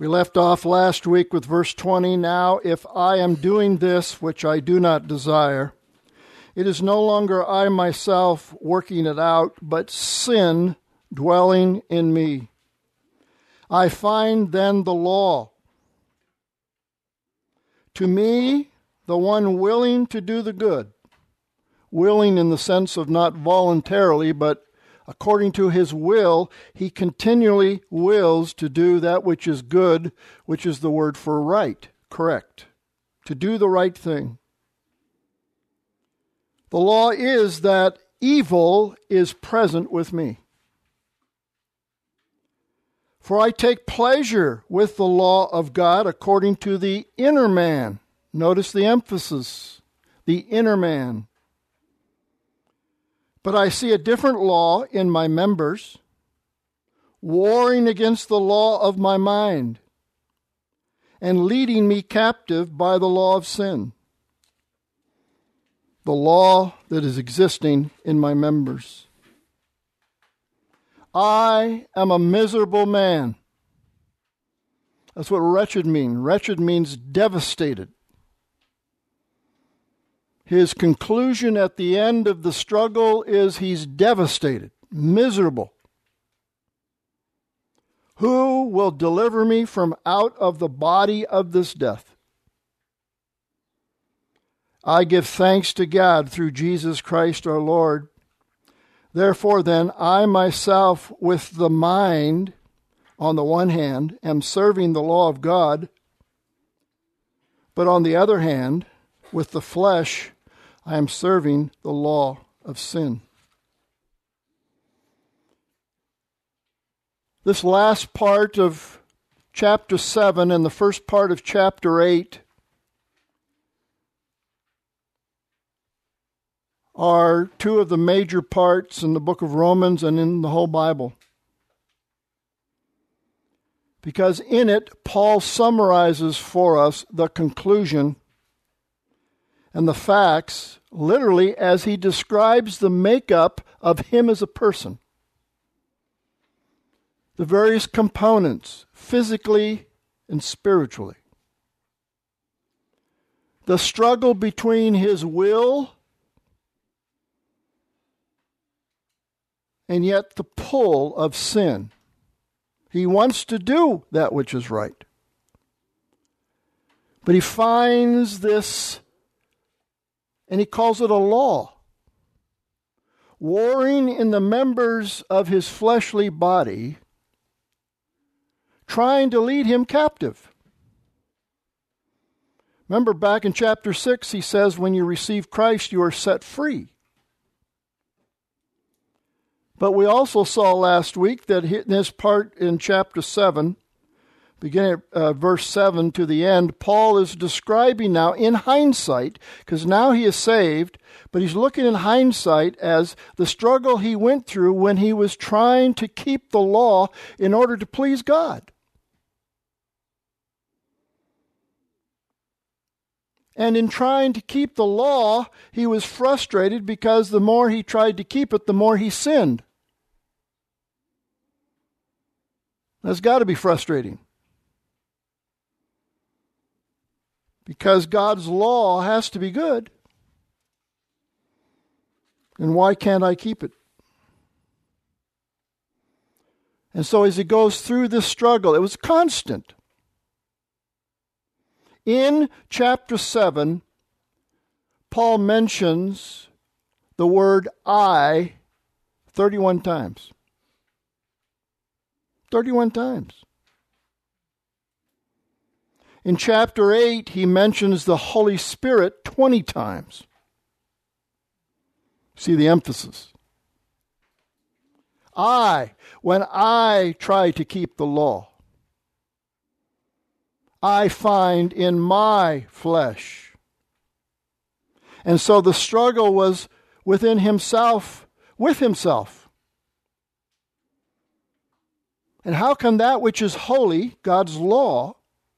We left off last week with verse 20. Now, if I am doing this which I do not desire, it is no longer I myself working it out, but sin dwelling in me. I find then the law. To me, the one willing to do the good, willing in the sense of not voluntarily, but according to his will, he continually wills to do that which is good, which is the word for right, correct, to do the right thing. The law is that evil is present with me. For I take pleasure with the law of God according to the inner man. Notice the emphasis, the inner man. But I see a different law in my members, warring against the law of my mind, and leading me captive by the law of sin, the law that is existing in my members. I am a miserable man. That's what wretched means. Wretched means devastated. His conclusion at the end of the struggle is he's devastated, miserable. Who will deliver me from out of the body of this death? I give thanks to God through Jesus Christ our Lord. Therefore then, I myself with the mind, on the one hand, am serving the law of God, but on the other hand, with the flesh, I am serving the law of sin. This last part of chapter 7 and the first part of chapter 8 are two of the major parts in the book of Romans and in the whole Bible. Because in it, Paul summarizes for us the conclusion and the facts, literally as he describes the makeup of him as a person. The various components, physically and spiritually. The struggle between his will and yet the pull of sin. He wants to do that which is right. But he finds this, and he calls it a law, warring in the members of his fleshly body, trying to lead him captive. Remember back in chapter 6, he says, when you receive Christ, you are set free. But we also saw last week that in this part in chapter 7, beginning at verse 7 to the end, Paul is describing now in hindsight, because now he is saved, but he's looking in hindsight as the struggle he went through when he was trying to keep the law in order to please God. And in trying to keep the law, he was frustrated because the more he tried to keep it, the more he sinned. That's got to be frustrating. Because God's law has to be good. And why can't I keep it? And so as he goes through this struggle, it was constant. In chapter 7, Paul mentions the word I 31 times. 31 times. In chapter 8, he mentions the Holy Spirit 20 times. See the emphasis. When I try to keep the law, I find in my flesh. And so the struggle was within himself, with himself. And how can that which is holy, God's law,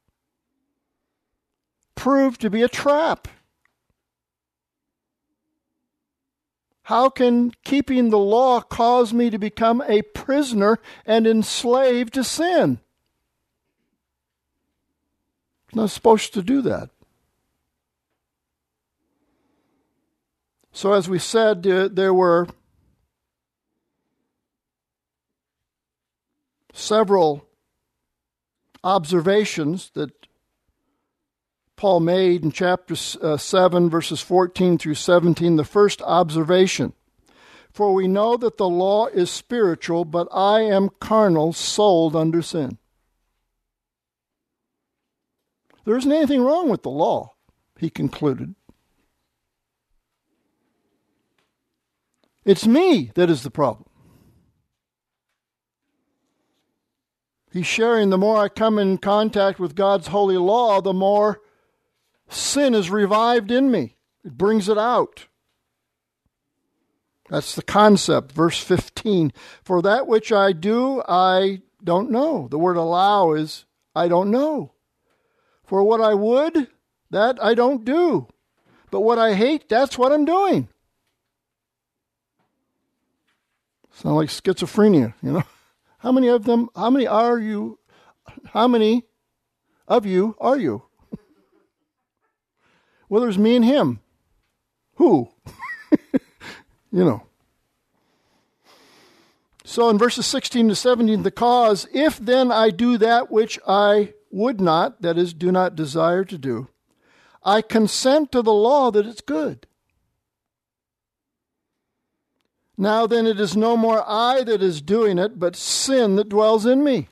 prove to be a trap? How can keeping the law cause me to become a prisoner and enslaved to sin? It's not supposed to do that. So as we said, there were several observations that Paul made in chapter 7, verses 14 through 17. The first observation, for we know that the law is spiritual, but I am carnal, sold under sin. There isn't anything wrong with the law, he concluded. It's me that is the problem. He's sharing, the more I come in contact with God's holy law, the more sin is revived in me. It brings it out. That's the concept. Verse 15. For that which I do, I don't know. The word allow is, I don't know. For what I would, that I don't do. But what I hate, that's what I'm doing. Sound like schizophrenia, you know? How many of you are you? Well, there's me and him. Who? You know. So in verses 16 to 17, the cause, if then I do that which I would not, that is, do not desire to do, I consent to the law that it's good. Now then it is no more I that is doing it, but sin that dwells in me.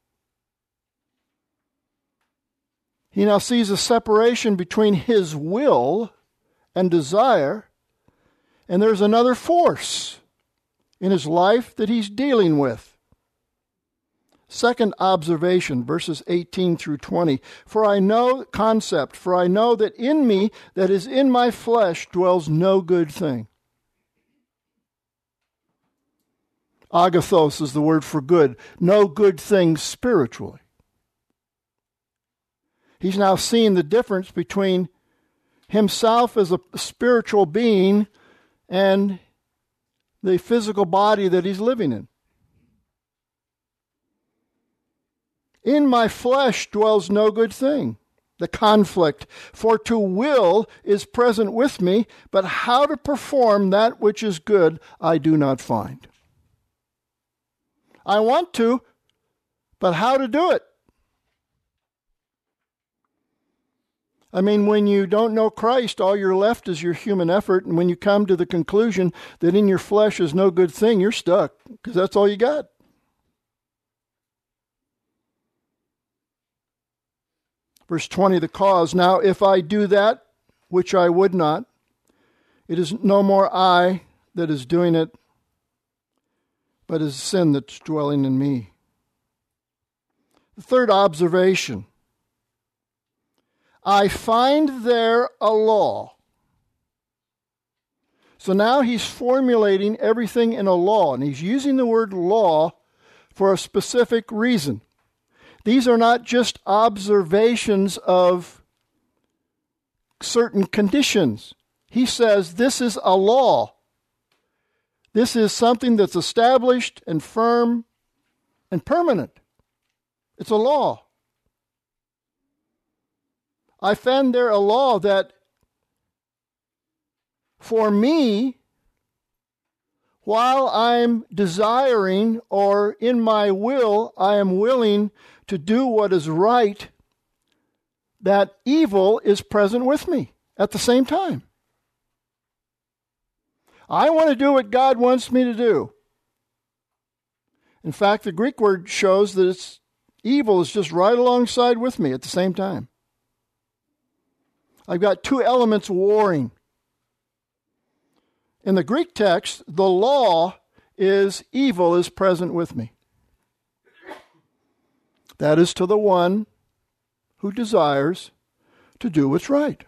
He now sees a separation between his will and desire, and there's another force in his life that he's dealing with. Second observation, verses 18 through 20. For I know that in me, that is in my flesh, dwells no good thing. Agathos is the word for good. No good thing spiritually. He's now seeing the difference between himself as a spiritual being and the physical body that he's living in. In my flesh dwells no good thing. The conflict. For to will is present with me, but how to perform that which is good I do not find. I want to, but how to do it? I mean, when you don't know Christ, all you're left is your human effort, and when you come to the conclusion that in your flesh is no good thing, you're stuck, because that's all you got. Verse 20, the cause. Now, if I do that which I would not, it is no more I that is doing it, but is sin that's dwelling in me. The third observation. I find there a law. So now he's formulating everything in a law, and he's using the word law for a specific reason. These are not just observations of certain conditions. He says this is a law. This is something that's established and firm and permanent. It's a law. I found there a law that for me, while I'm desiring or in my will, I am willing to do what is right, that evil is present with me at the same time. I want to do what God wants me to do. In fact, the Greek word shows that evil is just right alongside with me at the same time. I've got two elements warring. In the Greek text, the law is evil is present with me. That is to the one who desires to do what's right.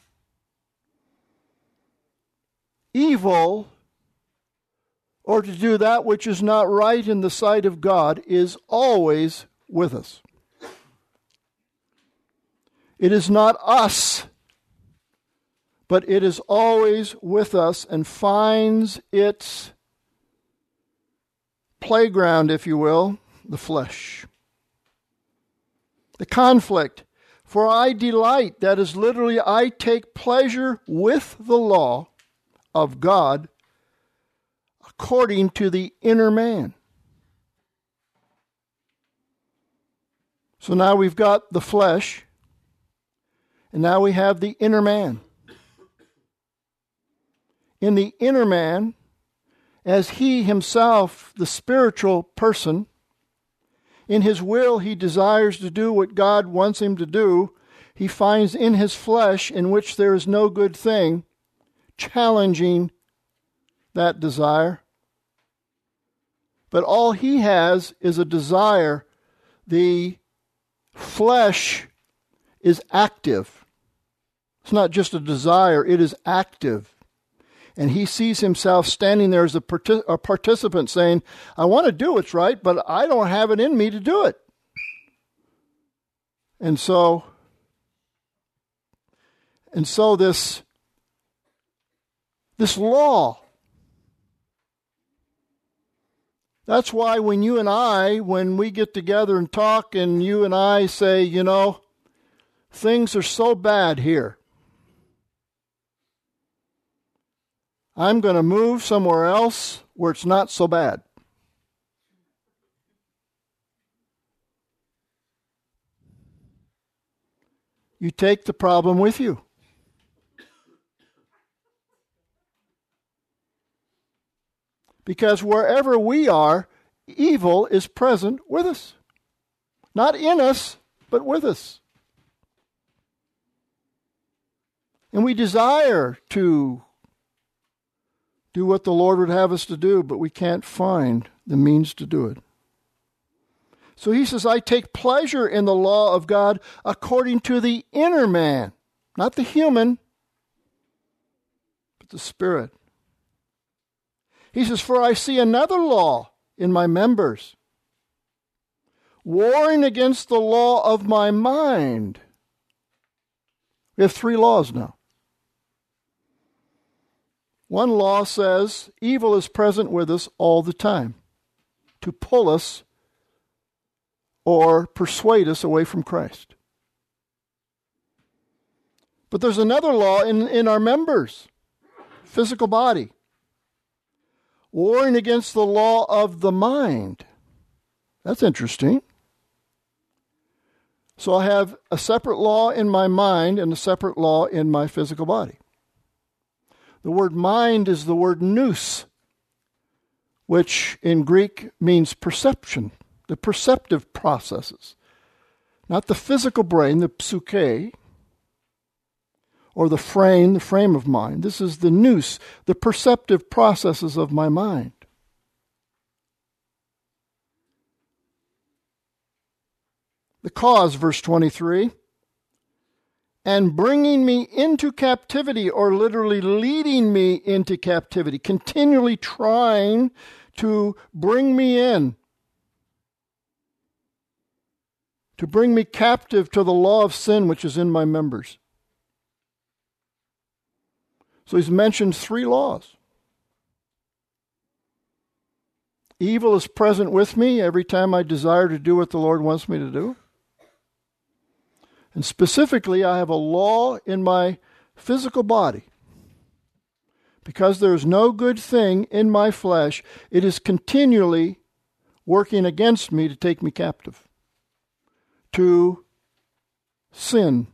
Evil, or to do that which is not right in the sight of God, is always with us. It is not us, but it is always with us and finds its playground, if you will, the flesh. The conflict. For I delight, that is literally, I take pleasure with the law of God according to the inner man. So now we've got the flesh, and now we have the inner man. In the inner man, as he himself, the spiritual person, in his will he desires to do what God wants him to do, he finds in his flesh, in which there is no good thing, challenging that desire. But all he has is a desire. The flesh is active. It's not just a desire, it is active. And he sees himself standing there as a participant saying, I want to do what's right, but I don't have it in me to do it. And so this law, that's why when we get together and talk and you and I say, things are so bad here, I'm going to move somewhere else where it's not so bad. You take the problem with you. Because wherever we are, evil is present with us. Not in us, but with us. And we desire to do what the Lord would have us to do, but we can't find the means to do it. So he says, I take pleasure in the law of God according to the inner man, not the human, but the spirit. He says, for I see another law in my members, warring against the law of my mind. We have 3 laws now. One law says evil is present with us all the time to pull us or persuade us away from Christ. But there's another law in our members, physical body, warring against the law of the mind. That's interesting. So I have a separate law in my mind and a separate law in my physical body. The word mind is the word nous, which in Greek means perception, the perceptive processes. Not the physical brain, the psyche, or the frame of mind. This is the nous, the perceptive processes of my mind. The cause, verse 23, and bringing me into captivity, or literally leading me into captivity, continually trying to bring me in, to bring me captive to the law of sin which is in my members. So he's mentioned 3 laws. Evil is present with me every time I desire to do what the Lord wants me to do. And specifically, I have a law in my physical body. Because there is no good thing in my flesh, it is continually working against me to take me captive, to sin,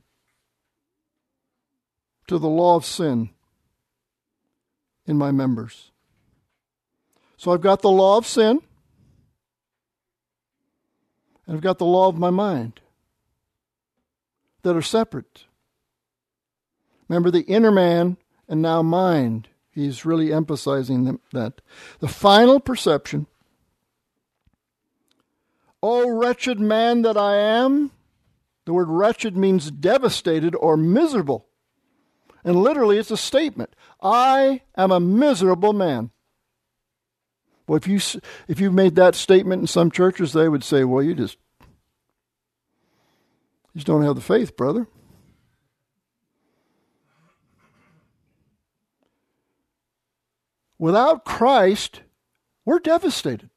to the law of sin in my members. So I've got the law of sin, and I've got the law of my mind that are separate. Remember the inner man and now mind. He's really emphasizing that. The final perception, O wretched man that I am. The word wretched means devastated or miserable. And literally it's a statement. I am a miserable man. Well, if you made that statement in some churches, they would say, well, you just don't have the faith, brother. Without Christ, we're devastated.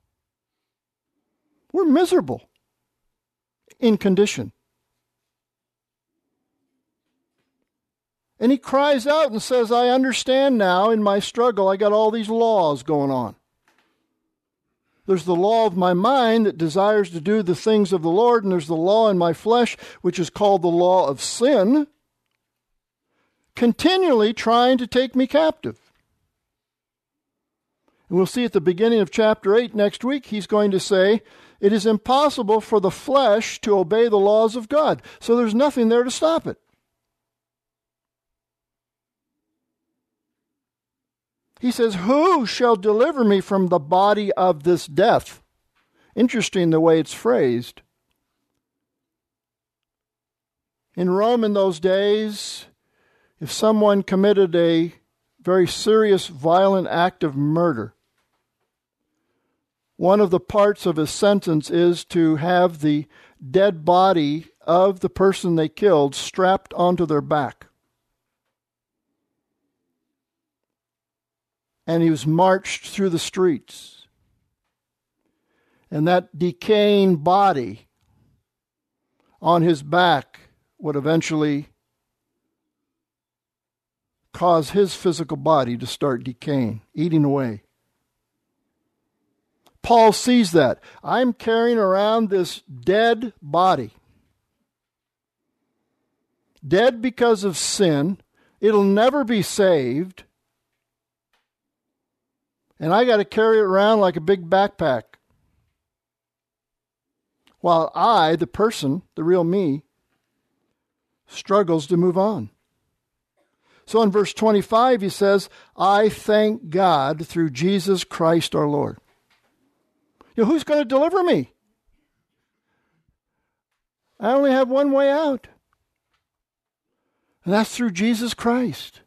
We're miserable in condition. And he cries out and says, I understand now in my struggle, I got all these laws going on. There's the law of my mind that desires to do the things of the Lord, and there's the law in my flesh, which is called the law of sin, continually trying to take me captive. And we'll see at the beginning of chapter 8 next week, he's going to say, it is impossible for the flesh to obey the laws of God. So there's nothing there to stop it. He says, who shall deliver me from the body of this death? Interesting the way it's phrased. In Rome in those days, if someone committed a very serious, violent act of murder, one of the parts of his sentence is to have the dead body of the person they killed strapped onto their back. And he was marched through the streets. And that decaying body on his back would eventually cause his physical body to start decaying, eating away. Paul sees that. I'm carrying around this dead body. Dead because of sin. It'll never be saved. And I got to carry it around like a big backpack. While I, the person, the real me, struggles to move on. So in verse 25 he says, I thank God through Jesus Christ our Lord. You know, who's going to deliver me? I only have one way out. And that's through Jesus Christ.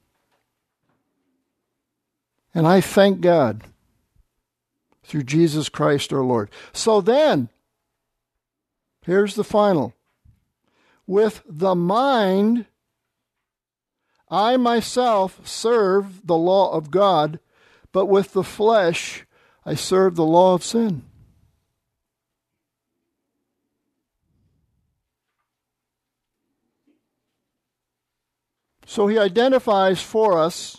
And I thank God through Jesus Christ our Lord. So then, here's the final. With the mind, I myself serve the law of God, but with the flesh, I serve the law of sin. So he identifies for us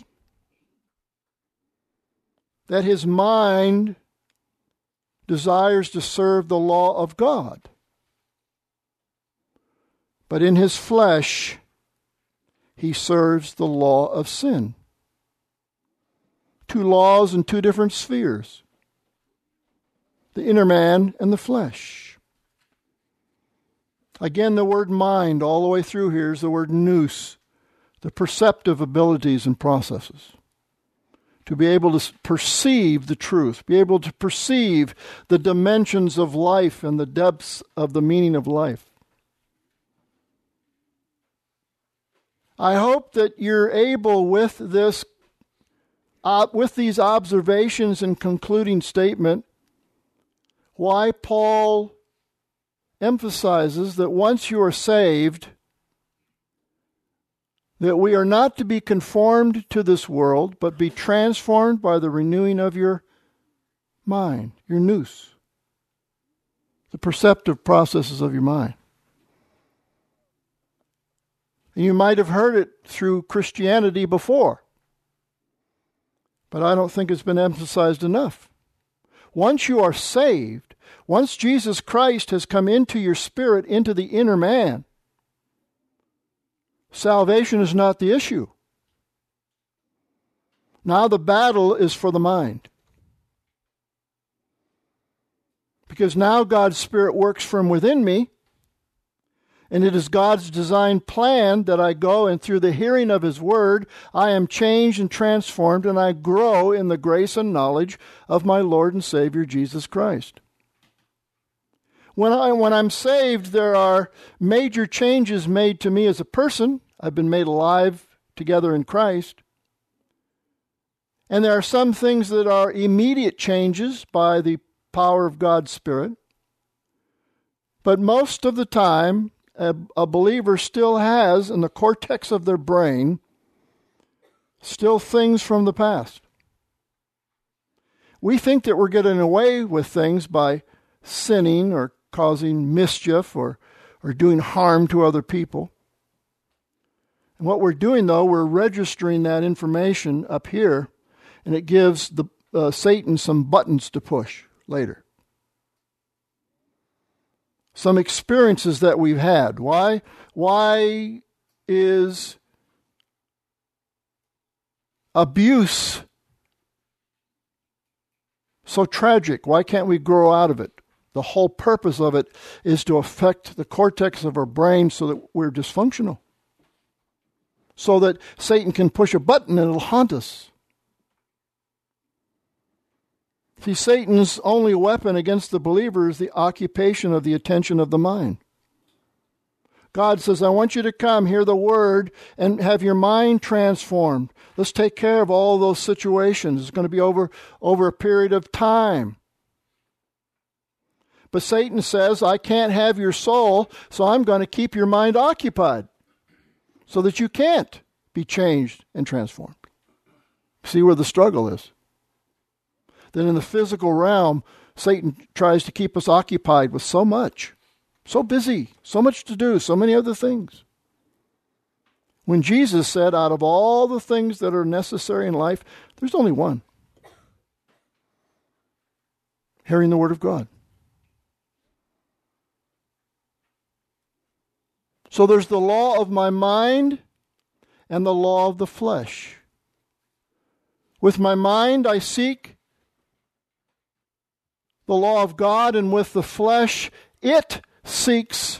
that his mind desires to serve the law of God. But in his flesh, he serves the law of sin. Two laws in two different spheres. The inner man and the flesh. Again, the word mind all the way through here is the word nous, the perceptive abilities and processes. To be able to perceive the truth, be able to perceive the dimensions of life and the depths of the meaning of life. I hope that you're able with these observations and concluding statement, why Paul emphasizes that once you are saved, that we are not to be conformed to this world, but be transformed by the renewing of your mind, your nous, the perceptive processes of your mind. And you might have heard it through Christianity before, but I don't think it's been emphasized enough. Once you are saved, once Jesus Christ has come into your spirit, into the inner man, salvation is not the issue. Now the battle is for the mind. Because now God's Spirit works from within me, and it is God's designed plan that I go and through the hearing of His Word, I am changed and transformed, and I grow in the grace and knowledge of my Lord and Savior Jesus Christ. When I'm saved, there are major changes made to me as a person. I've been made alive together in Christ. And there are some things that are immediate changes by the power of God's Spirit. But most of the time, a believer still has in the cortex of their brain still things from the past. We think that we're getting away with things by sinning or causing mischief or doing harm to other people. And what we're doing, though, we're registering that information up here, and it gives Satan some buttons to push later. Some experiences that we've had. Why is abuse so tragic? Why can't we grow out of it? The whole purpose of it is to affect the cortex of our brain so that we're dysfunctional. So that Satan can push a button and it'll haunt us. See, Satan's only weapon against the believer is the occupation of the attention of the mind. God says, I want you to come, hear the word, and have your mind transformed. Let's take care of all those situations. It's going to be over a period of time. But Satan says, I can't have your soul, so I'm going to keep your mind occupied so that you can't be changed and transformed. See where the struggle is. Then in the physical realm, Satan tries to keep us occupied with so much, so busy, so much to do, so many other things. When Jesus said, out of all the things that are necessary in life, there's only one. Hearing the Word of God. So there's the law of my mind and the law of the flesh. With my mind I seek the law of God, and with the flesh it seeks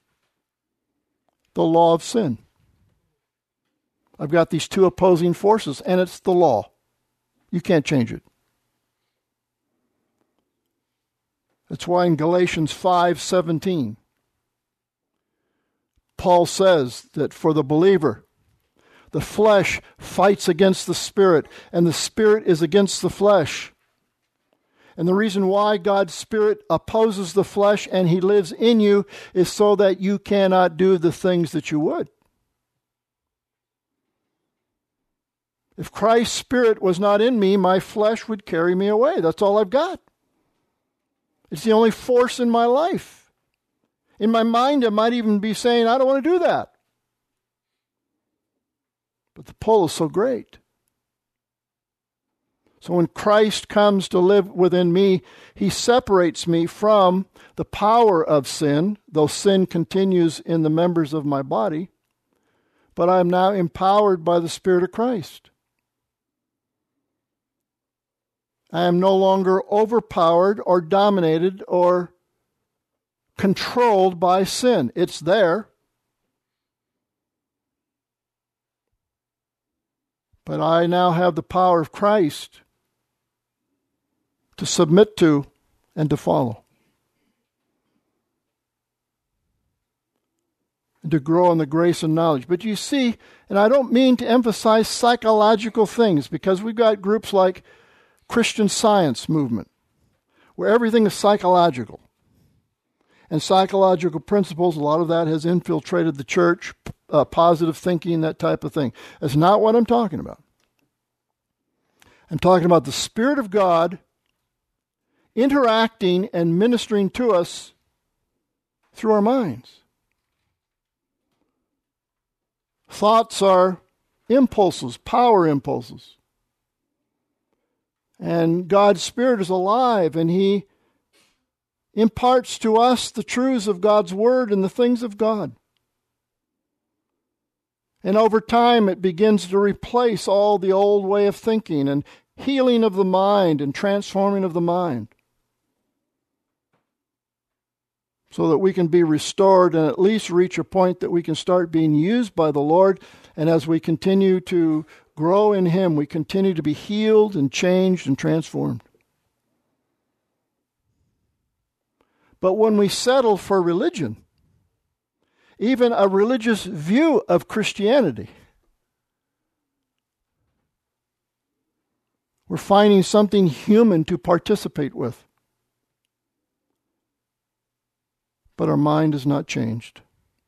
the law of sin. I've got these two opposing forces, and it's the law. You can't change it. That's why in Galatians 5:17, Paul says that for the believer, the flesh fights against the spirit, and the spirit is against the flesh. And the reason why God's Spirit opposes the flesh and He lives in you is so that you cannot do the things that you would. If Christ's Spirit was not in me, my flesh would carry me away. That's all I've got. It's the only force in my life. In my mind, I might even be saying, I don't want to do that. But the pull is so great. So when Christ comes to live within me, He separates me from the power of sin, though sin continues in the members of my body. But I am now empowered by the Spirit of Christ. I am no longer overpowered or dominated or controlled by sin. It's there. But I now have the power of Christ to submit to and to follow. And to grow in the grace and knowledge. But you see, and I don't mean to emphasize psychological things, because we've got groups like Christian Science movement, where everything is psychological. And psychological principles, a lot of that has infiltrated the church, positive thinking, that type of thing. That's not what I'm talking about. I'm talking about the Spirit of God interacting and ministering to us through our minds. Thoughts are impulses, power impulses. And God's Spirit is alive, and He imparts to us the truths of God's Word and the things of God. And over time it begins to replace all the old way of thinking, and healing of the mind and transforming of the mind, so that we can be restored and at least reach a point that we can start being used by the Lord. And as we continue to grow in Him, we continue to be healed and changed and transformed. But when we settle for religion, even a religious view of Christianity, we're finding something human to participate with. But our mind is not changed.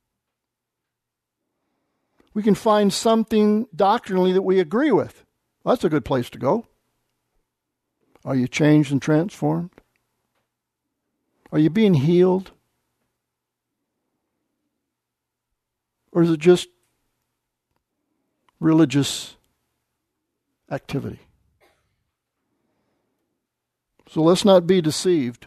We can find something doctrinally that we agree with. Well, that's a good place to go. Are you changed and transformed? Are you being healed? Or is it just religious activity. So let's not be deceived.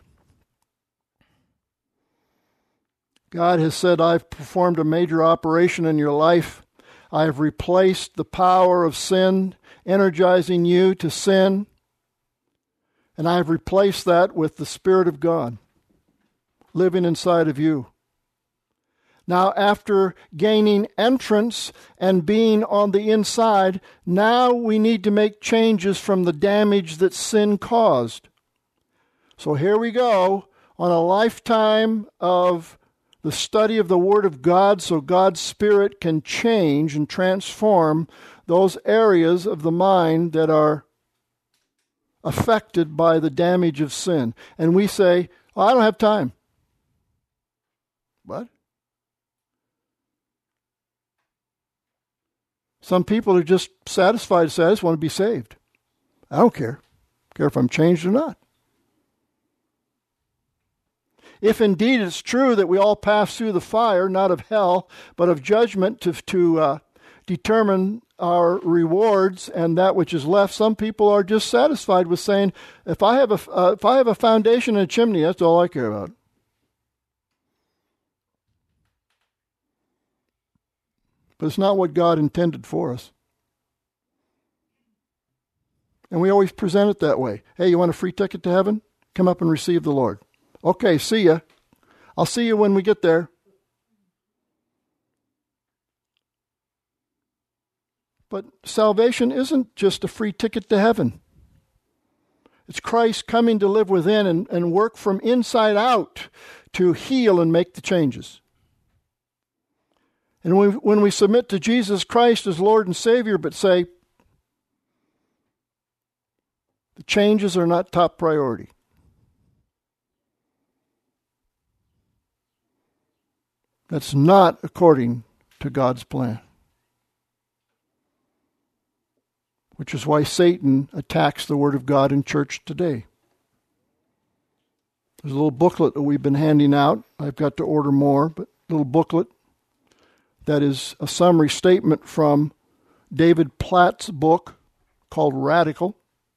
God has said, I've performed a major operation in your life. I have replaced the power of sin, energizing you to sin. And I have replaced that with the Spirit of God living inside of you. Now, after gaining entrance and being on the inside, now we need to make changes from the damage that sin caused. So here we go on a lifetime of the study of the Word of God so God's Spirit can change and transform those areas of the mind that are affected by the damage of sin. And we say, I don't have time. What? Some people are just satisfied to say, I just want to be saved. I don't care. I care if I'm changed or not. If indeed it's true that we all pass through the fire, not of hell, but of judgment to determine our rewards and that which is left, some people are just satisfied with saying, if I have a foundation and a chimney, that's all I care about. But it's not what God intended for us. And we always present it that way. Hey, you want a free ticket to heaven? Come up and receive the Lord. Okay, see ya. I'll see you when we get there. But salvation isn't just a free ticket to heaven. It's Christ coming to live within and work from inside out to heal and make the changes. And when we submit to Jesus Christ as Lord and Savior, but say, the changes are not top priority. That's not according to God's plan. Which is why Satan attacks the Word of God in church today. There's a little booklet that we've been handing out. I've got to order more, but a little booklet that is a summary statement from David Platt's book called Radical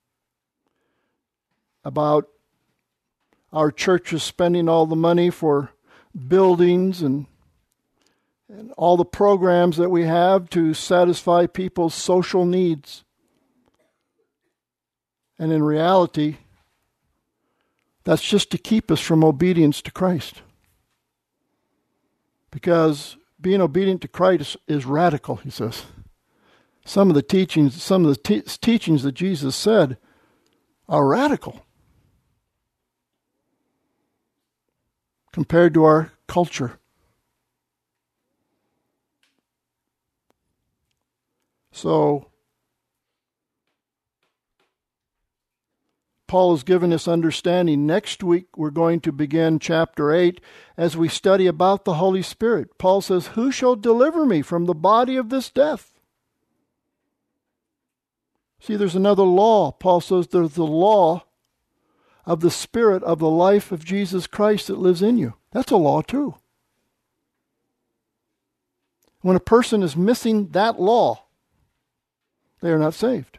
about our churches spending all the money for buildings and all the programs that we have to satisfy people's social needs. And in reality, that's just to keep us from obedience to Christ. Because being obedient to Christ is radical, he says. Some of the teachings that Jesus said are radical compared to our culture. So, Paul has given us understanding. Next week, we're going to begin chapter 8 as we study about the Holy Spirit. Paul says, who shall deliver me from the body of this death? See, there's another law. Paul says there's the law of the Spirit of the life of Jesus Christ that lives in you. That's a law too. When a person is missing that law, they are not saved.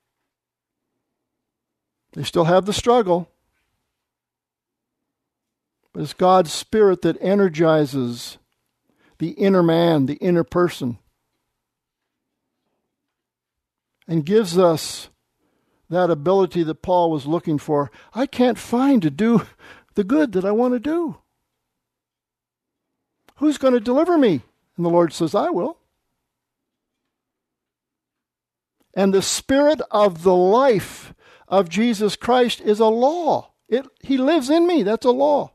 They still have the struggle. But it's God's Spirit that energizes the inner man, the inner person, and gives us that ability that Paul was looking for. I can't find to do the good that I want to do. Who's going to deliver me? And the Lord says, I will. And the Spirit of the life of Jesus Christ is a law. He lives in me. That's a law.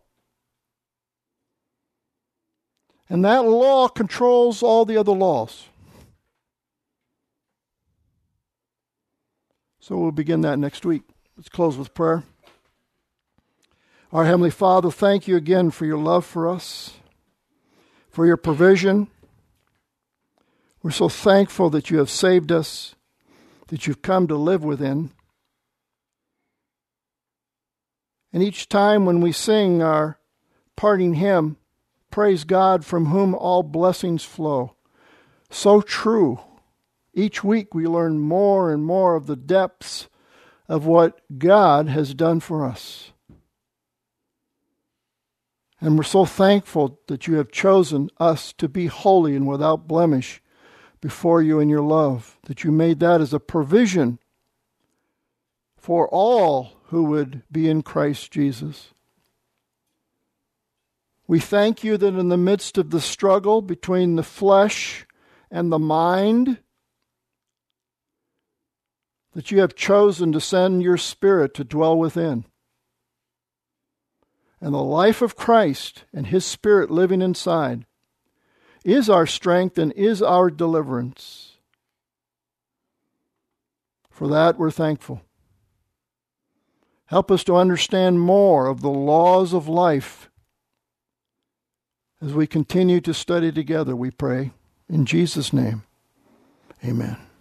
And that law controls all the other laws. So we'll begin that next week. Let's close with prayer. Our Heavenly Father, thank you again for your love for us, for your provision. We're so thankful that you have saved us, that you've come to live within. And each time when we sing our parting hymn, praise God from whom all blessings flow. So true Each week we learn more and more of the depths of what God has done for us. And we're so thankful that you have chosen us to be holy and without blemish before you in your love, that you made that as a provision for all who would be in Christ Jesus. We thank you that in the midst of the struggle between the flesh and the mind, that you have chosen to send your Spirit to dwell within. And the life of Christ and His Spirit living inside is our strength and is our deliverance. For that we're thankful. Help us to understand more of the laws of life as we continue to study together, we pray. In Jesus' name, amen.